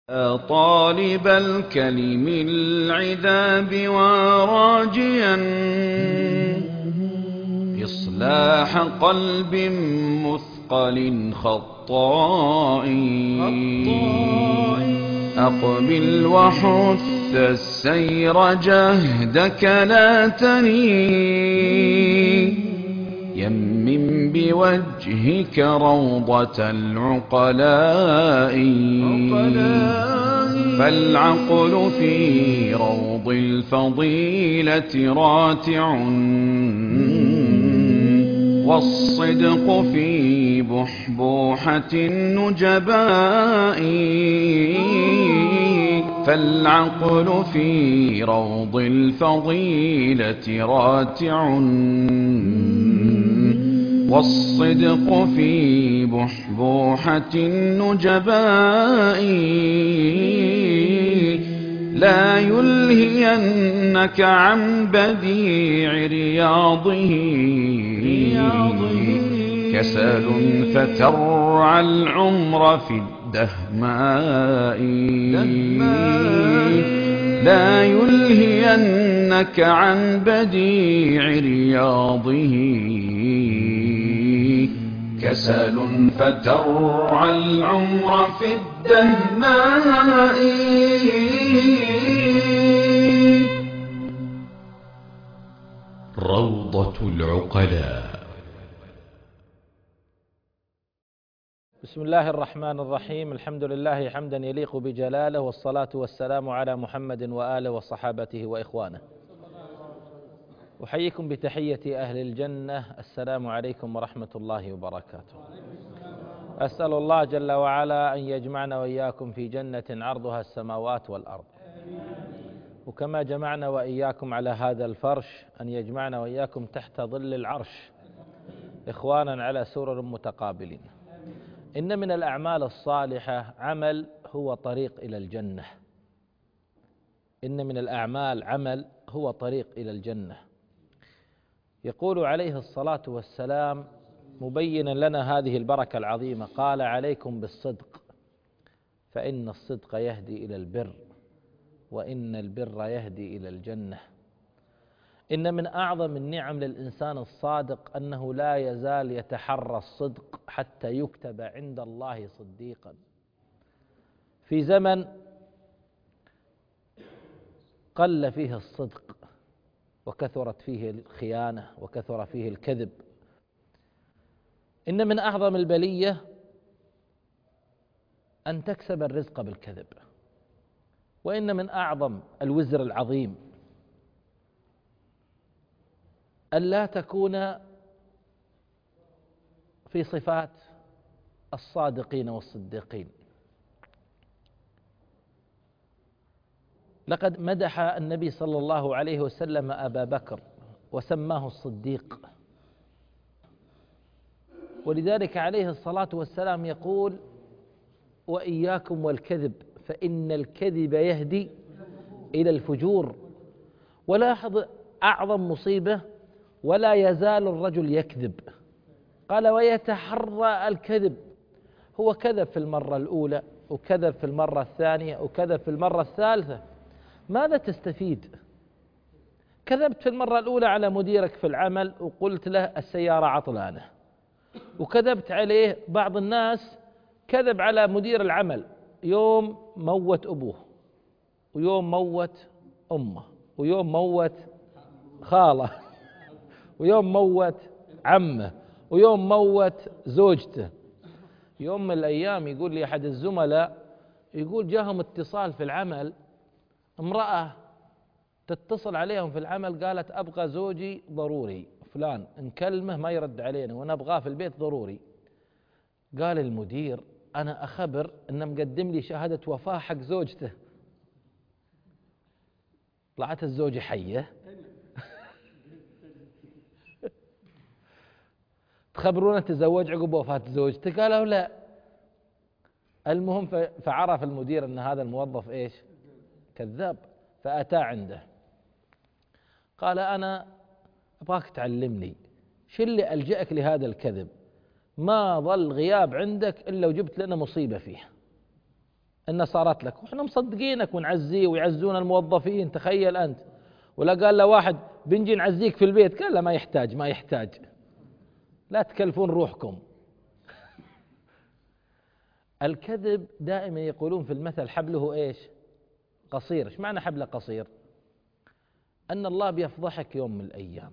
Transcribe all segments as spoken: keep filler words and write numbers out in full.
طالب الكلم العذاب وراجيا إصلاح قلب مثقل خطاء أقبل وحث السير جهدك لا تني يمم بوجهك روضة العقلاء فالعقل في روض الفضيلة راتع والصدق في بحبوحة النجباء فالعقل في روض الفضيلة راتع والصدق في بحبوحة النجباء لا يلهينك عن بديع رياضه كسل فترعى العمر في الدهماء لا يلهينك عن بديع رياضه كسل فترعى العمر في الدهماء. روضة العقلاء. بسم الله الرحمن الرحيم. الحمد لله حمدا يليق بجلاله، والصلاة والسلام على محمد وآله وصحابته وإخوانه. أحييكم بتحية أهل الجنة، السلام عليكم ورحمة الله وبركاته. أسأل الله جل وعلا أن يجمعنا وإياكم في جنة عرضها السماوات والأرض، وكما جمعنا وإياكم على هذا الفرش أن يجمعنا وإياكم تحت ظل العرش إخوانا على سرر متقابلين. إن من الأعمال الصالحة عمل هو طريق إلى الجنة. إن من الأعمال عمل هو طريق إلى الجنة. يقول عليه الصلاة والسلام مبينا لنا هذه البركة العظيمة، قال: عليكم بالصدق فإن الصدق يهدي إلى البر، وإن البر يهدي إلى الجنة. إن من أعظم النعم للإنسان الصادق أنه لا يزال يتحرى الصدق حتى يكتب عند الله صديقا. في زمن قل فيه الصدق وكثرت فيه الخيانة وكثر فيه الكذب، إن من أعظم البلية أن تكسب الرزق بالكذب، وإن من أعظم الوزر العظيم أن لا تكون في صفات الصادقين والصديقين. لقد مدح النبي صلى الله عليه وسلم أبا بكر وسماه الصديق، ولذلك عليه الصلاة والسلام يقول: وإياكم والكذب فإن الكذب يهدي إلى الفجور. ولاحظ أعظم مصيبة: ولا يزال الرجل يكذب. قال: ويتحرى الكذب. هو كذب في المرة الأولى، وكذب في المرة الثانية، وكذب في المرة الثالثة. ماذا تستفيد؟ كذبت في المرة الأولى على مديرك في العمل وقلت له السيارة عطلانة، وكذبت عليه. بعض الناس كذب على مدير العمل، يوم موت أبوه، ويوم موت أمه، ويوم موت خاله، ويوم موت عمه، ويوم موت زوجته. يوم من الأيام يقول لي أحد الزملاء، يقول جاهم اتصال في العمل، امرأة تتصل عليهم في العمل قالت: أبغى زوجي ضروري فلان، نكلمه ما يرد علينا ونبغاه في البيت ضروري. قال المدير: أنا أخبر إنه مقدم لي شهادة وفاة حق زوجته. طلعت الزوجة حية. تخبرونه تزوج عقب وفاة زوجته؟ قالوا لا. المهم فعرف المدير أن هذا الموظف إيش؟ كذاب. فأتى عنده قال: أنا أبغاك تعلمني شو اللي ألجأك لهذا الكذب. ما ظل غياب عندك إلا وجبت لنا مصيبة فيه. إن صارت لك، وإحنا مصدقينك ونعزيه ويعزون الموظفين، تخيل أنت. ولا قال له واحد بنجي نعزيك في البيت، قال له ما يحتاج ما يحتاج، لا تكلفون روحكم. الكذب دائما يقولون في المثل حبله إيش؟ قصير. إيش معنى حبله قصير؟ أن الله بيفضحك يوم من الأيام،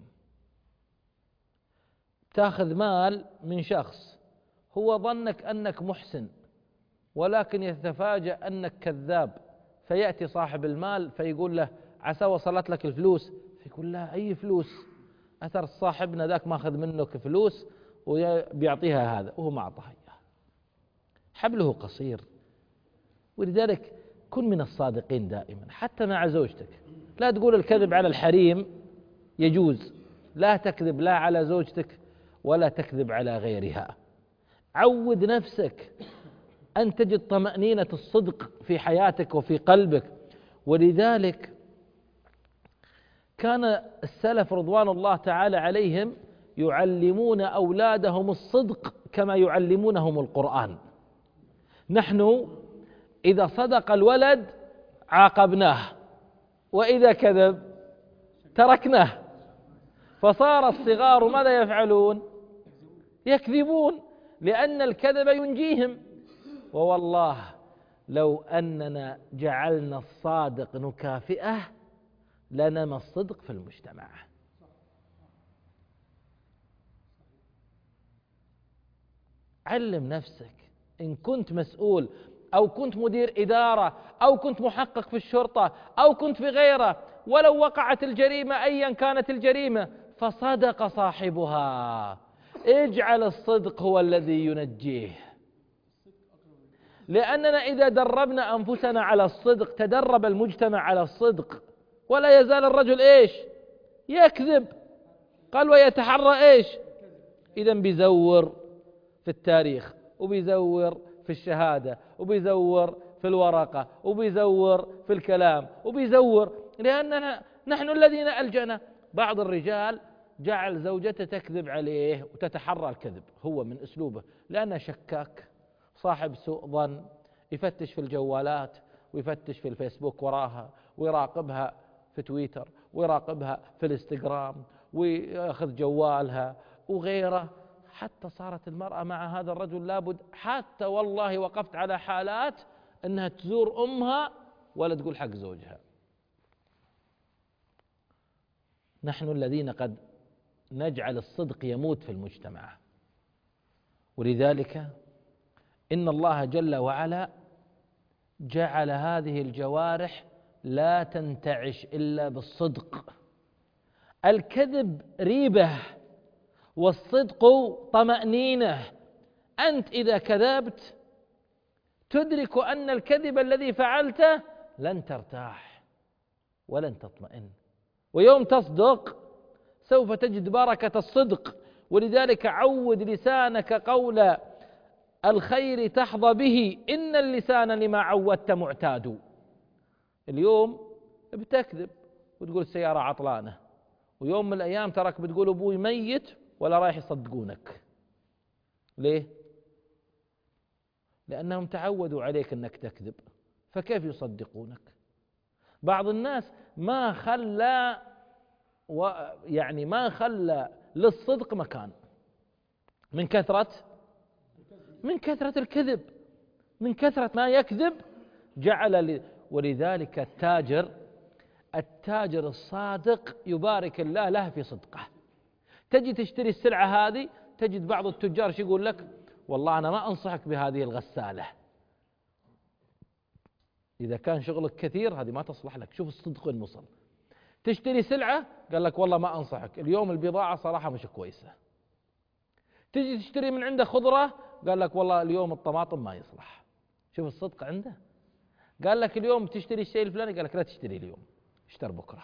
تاخذ مال من شخص هو ظنك أنك محسن، ولكن يتفاجأ أنك كذاب، فيأتي صاحب المال فيقول له عسى وصلت لك الفلوس، فيقول له أي فلوس؟ أثر صاحبنا ذاك ماخذ منك فلوس وبيعطيها هذا وهو ما أعطاها إياه. حبله قصير. ولذلك كن من الصادقين دائما حتى مع زوجتك. لا تقول الكذب على الحريم يجوز، لا تكذب لا على زوجتك ولا تكذب على غيرها. عود نفسك أن تجد طمأنينة الصدق في حياتك وفي قلبك. ولذلك كان السلف رضوان الله تعالى عليهم يعلمون أولادهم الصدق كما يعلمونهم القرآن. نحن إذا صدق الولد عاقبناه، وإذا كذب تركناه، فصار الصغار ماذا يفعلون؟ يكذبون، لأن الكذب ينجيهم. ووالله لو أننا جعلنا الصادق نكافئه لنمى الصدق في المجتمع. علم نفسك، إن كنت مسؤول أو كنت مدير إدارة أو كنت محقق في الشرطة أو كنت في غيره، ولو وقعت الجريمة أيا كانت الجريمة فصدق صاحبها، اجعل الصدق هو الذي ينجيه. لأننا إذا دربنا أنفسنا على الصدق تدرب المجتمع على الصدق، ولا يزال الرجل إيش؟ يكذب. قال ويتحرى إيش؟ إذن بيزور في التاريخ، وبيزور في الشهادة، وبيزور في الورقة، وبيزور في الكلام، وبيزور، لأننا نحن الذين ألجأنا. بعض الرجال جعل زوجته تكذب عليه وتتحرى الكذب، هو من أسلوبه، لأنه شكاك، صاحب سوء ظن، يفتش في الجوالات ويفتش في الفيسبوك وراها، ويراقبها في تويتر، ويراقبها في الانستغرام، ويأخذ جوالها وغيره، حتى صارت المرأة مع هذا الرجل لابد، حتى والله وقفت على حالات أنها تزور أمها ولا تقول حق زوجها. نحن الذين قد نجعل الصدق يموت في المجتمع. ولذلك إن الله جل وعلا جعل هذه الجوارح لا تنتعش إلا بالصدق. الكذب ريبة والصدق طمأنينة. أنت إذا كذبت تدرك أن الكذب الذي فعلته لن ترتاح ولن تطمئن، ويوم تصدق سوف تجد بركة الصدق. ولذلك عود لسانك قول الخير تحظى به، إن اللسان لما عودت معتاد. اليوم بتكذب وتقول السيارة عطلانة، ويوم من الأيام تراك بتقول أبوي ميت ولا رايح يصدقونك. ليه؟ لأنهم تعودوا عليك أنك تكذب، فكيف يصدقونك؟ بعض الناس ما خلى و يعني ما خلى للصدق مكان من كثرة من كثرة الكذب، من كثرة ما يكذب جعل ل... ولذلك التاجر التاجر الصادق يبارك الله له في صدقه. تجي تشتري السلعة هذه، تجد بعض التجار شو يقول لك؟ والله أنا ما أنصحك بهذه الغسالة، إذا كان شغلك كثير هذه ما تصلح لك. شوف الصدق وين وصل. تشتري سلعة قال لك والله ما أنصحك، اليوم البضاعة صراحة مش كويسة. تجي تشتري من عنده خضرة قال لك والله اليوم الطماطم ما يصلح. شوف الصدق عنده. قال لك اليوم تشتري الشيء الفلاني قال لك لا تشتري اليوم، اشتر بكرة.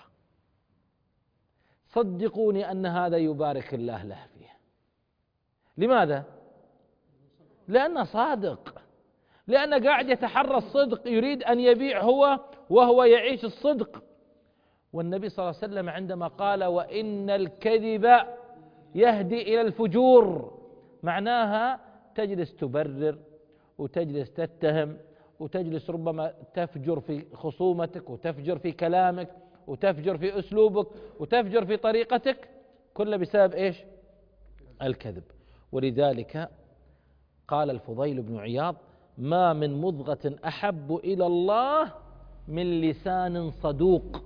صدقوني أن هذا يبارك الله له فيه. لماذا؟ لأنه صادق، لأنه قاعد يتحرى الصدق، يريد أن يبيع هو وهو يعيش الصدق. والنبي صلى الله عليه وسلم عندما قال وإن الكذب يهدي إلى الفجور، معناها تجلس تبرر وتجلس تتهم وتجلس ربما تفجر في خصومتك وتفجر في كلامك وتفجر في أسلوبك وتفجر في طريقتك، كله بسبب إيش؟ الكذب. ولذلك قال الفضيل بن عياض: ما من مضغة أحب إلى الله من لسان صدوق.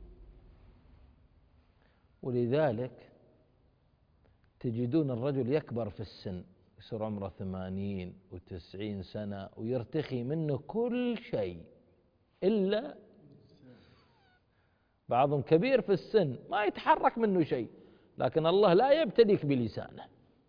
ولذلك تجدون الرجل يكبر في السن، يصير عمره ثمانين وتسعين سنة ويرتخي منه كل شيء، إلا بعضهم كبير في السن ما يتحرك منه شيء، لكن الله لا يبتليك بلسانه.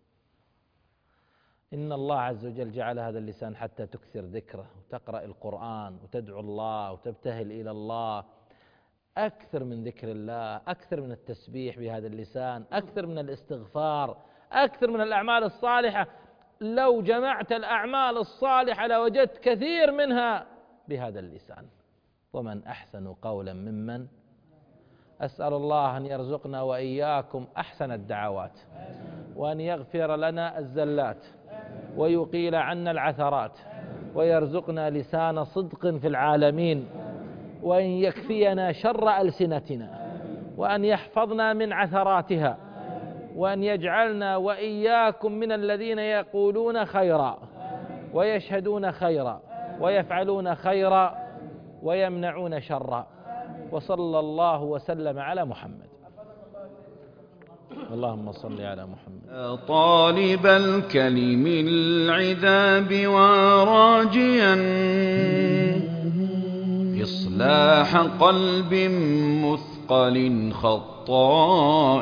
إن الله عز وجل جعل هذا اللسان حتى تكثر ذكره وتقرأ القرآن وتدعو الله وتبتهل إلى الله، أكثر من ذكر الله، أكثر من التسبيح بهذا اللسان، أكثر من الاستغفار، أكثر من الأعمال الصالحة. لو جمعت الأعمال الصالحة لوجدت كثير منها بهذا اللسان. ومن أحسن قولا ممن أسأل الله أن يرزقنا وإياكم أحسن الدعوات، وأن يغفر لنا الزلات، ويقيل عنا العثرات، ويرزقنا لسان صدق في العالمين، وأن يكفينا شر ألسنتنا، وأن يحفظنا من عثراتها، وأن يجعلنا وإياكم من الذين يقولون خيرا ويشهدون خيرا ويفعلون خيرا ويمنعون شرا. وصلى الله وسلم على محمد. اللهم صل على محمد. طالب الكلم العذاب وراجيا إصلاح قلب مثقل خطاء،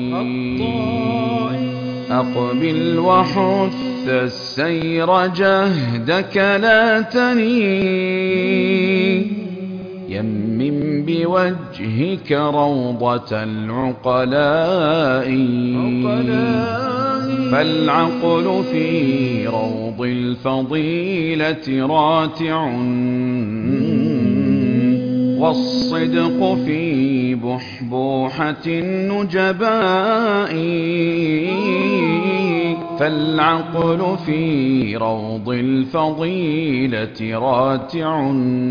أقبل وحث السير جهدك لا تني، يمم بوجهك روضة العقلاء، فالعقل في روض الفضيلة راتع، والصدق في بحبوحة النجباء، فالعقل في روض الفضيلة راتع،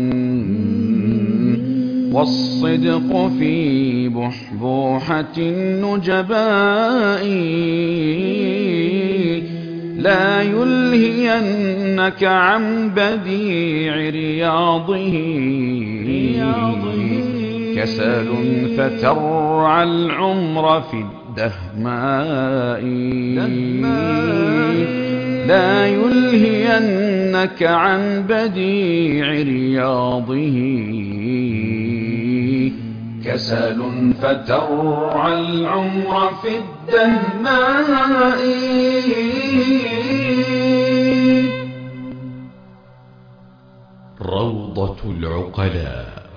والصدق في بحبوحة النجباء، لا يلهينك عن بديع رياضه كسل فترعى العمر في الدهماء، لا يلهينك عن بديع رياضه كسل فترعى العمر في الدهماء. روضة العقلاء.